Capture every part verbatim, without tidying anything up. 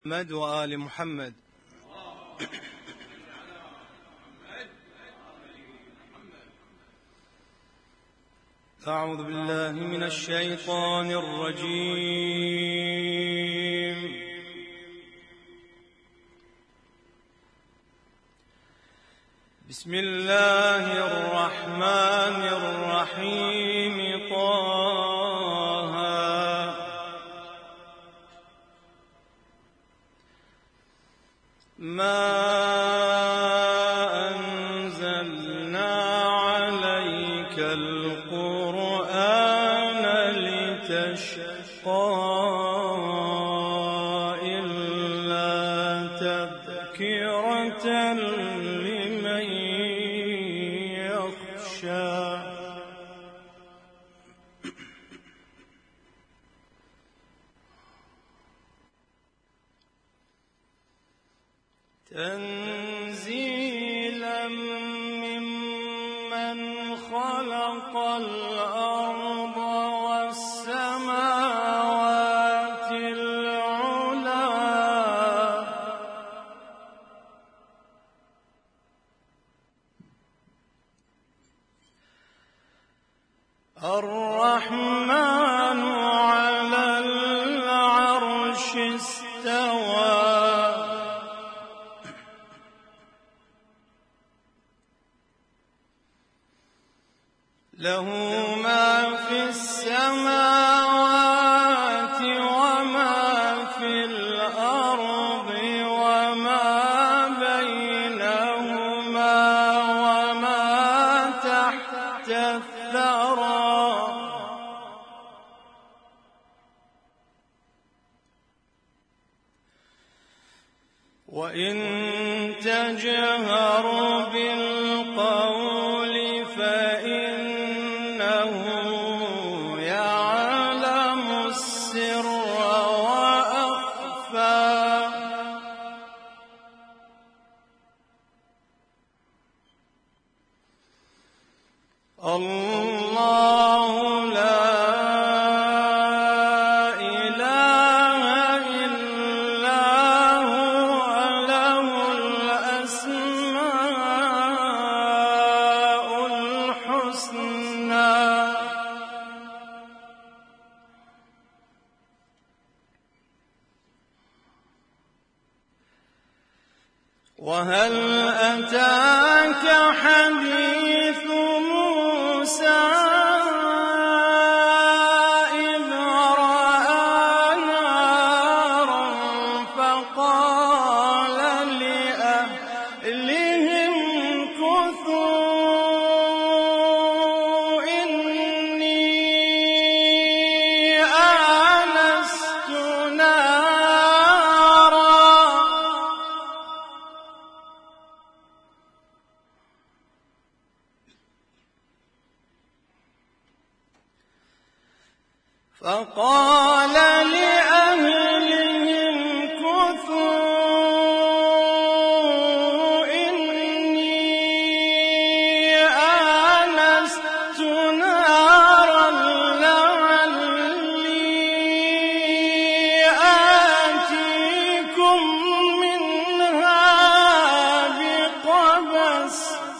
محمد وآل محمد. أعوذ بالله من الشيطان الرجيم. بسم الله الرحمن الرحيم. طه ما أنزلنا عليك القرآن لتشقى إلا تذكرة لمن يخشى. تنزيلا ممن خلق الأرض والسماوات العلى. الرحمن على العرش استوى. له ما في السماوات وما في الأرض وما بينهما وما تحت الثرى. وإن تجهر بالقول فإنه يعلم السر وأخفى. الله لا إله إلا هو له الأسماء الحسنى. وهل أتاك حديث موسى إذ رأى نارا فقال لأهلهم كثوا إني آنست نارا فقال لأهلهم كثوا إني آنست نارا لعلي آتيكم منها بقبس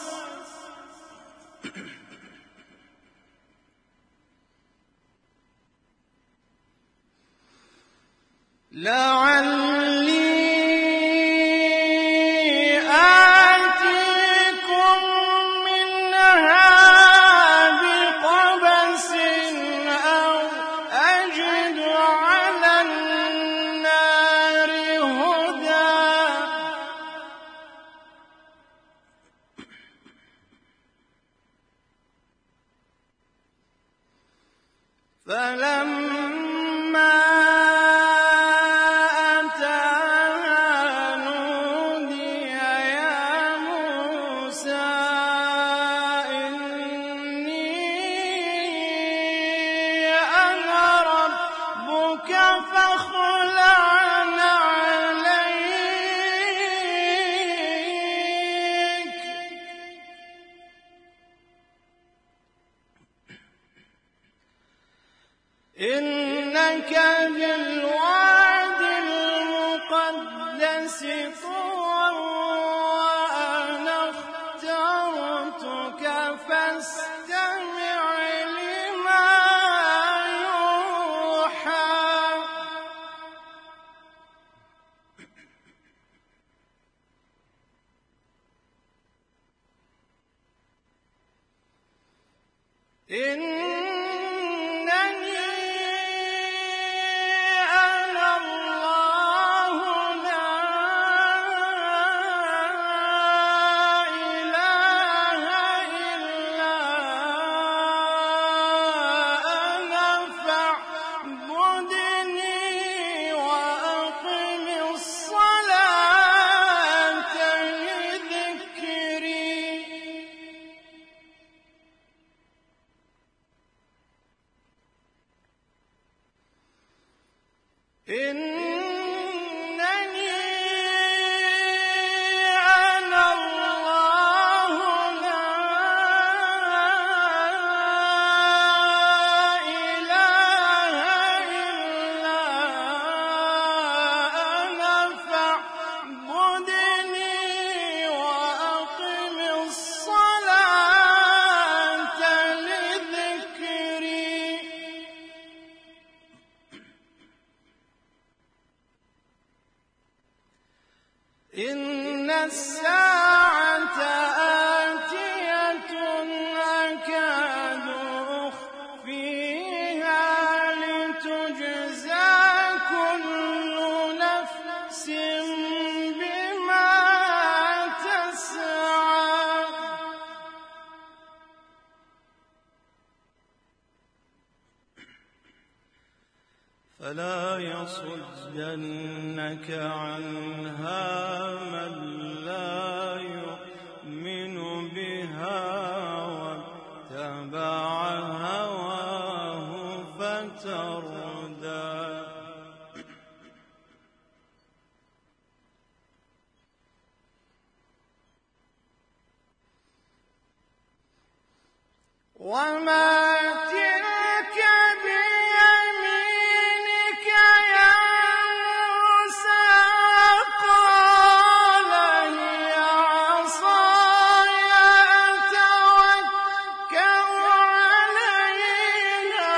لعلي آتيكم منها بقبس أو أجد على النار هدى. فلما فاخلع عليك إنك بالواد المقدس المقدس طوى وأنا اخترتك فاستمع لما يوحى. إنني أنا الله لا إله إلا أنا فاعبدني وأقم الصلاة لذكري. إنني أنا الله لا إله إلا أنا فاعبدني وأقم الصلاة لذكري. إن الساعة آتية أكاد أخفيها لتجزى كل نفس بما تسعى. فلا يصدنك عنها من لا يؤمن بها واتبع هواه فتردى. وما تلك بيمينك يا موسى؟ قال هي عصاي أتوكأ عليها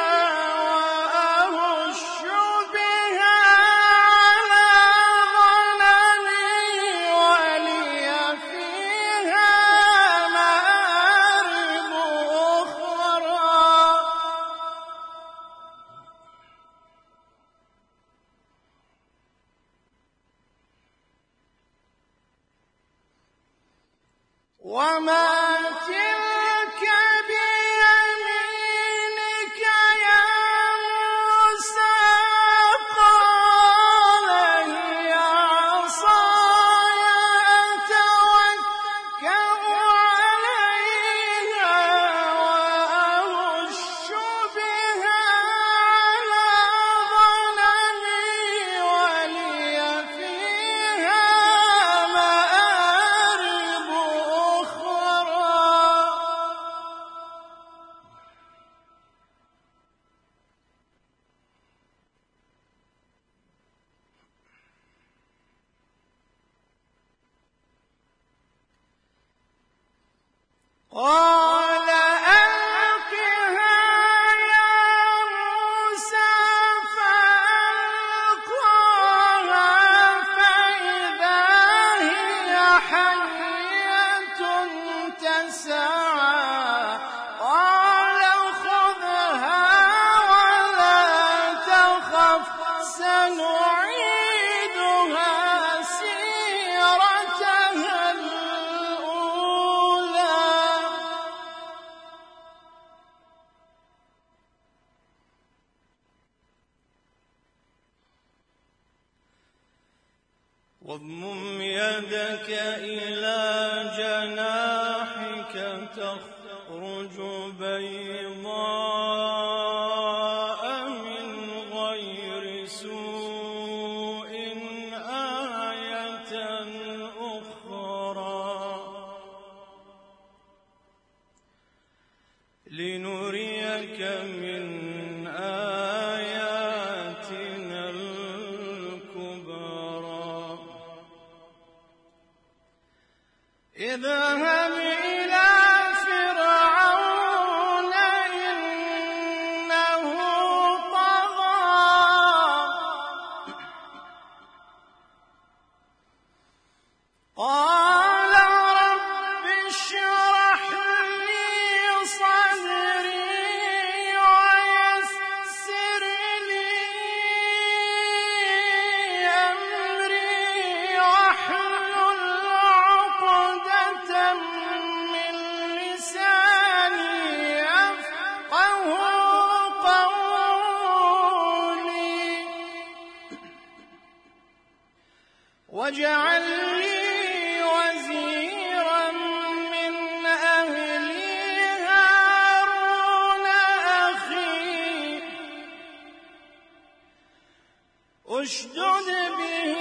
وأهش بها على غنمي ولي فيها مآرب أخرى. وما تلك بيمينك يا موسى؟ قال هي عصاي أتوكأ عليها وأهش بها على غنمي ولي فيها مآرب أخرى. قال ألقها يا موسى فألقاها فإذا هي حية تسعى. قال خذها ولا تخف سنعيدها سيرتها الأولى. واضمم يدك إلى جناحك تخرج بيضاء من غير سوء آية أخرى لنريك من آياتنا الكبرى. اذهب إلى فرعون إنه طغى قال رب اشرح لي صدري ويسر لي أمري واحلل عقدة من لساني يفقهوا قولي واجعل لي وزيرا من أهلي هارون أخي اشدد به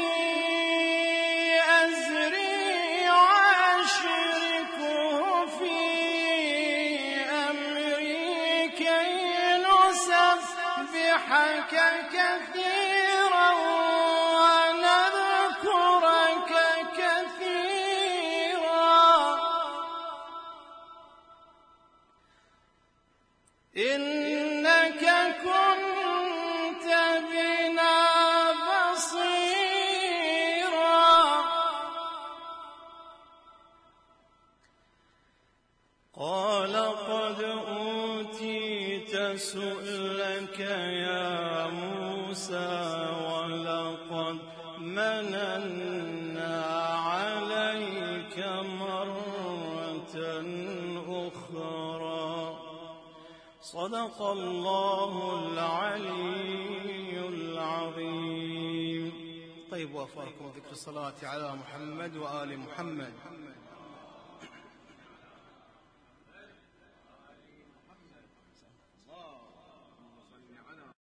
أزري وأشركه في أمري كي نسبحك كثيرا ونذكرك كثيرا إنك كنت بنا بصيرا قال قد أوتيت سؤلك يا موسى ولقد مننا عليك مرة أخرى صدق الله العلي العظيم. طيب وافاكم ذكر الصلاة على محمد وآل محمد.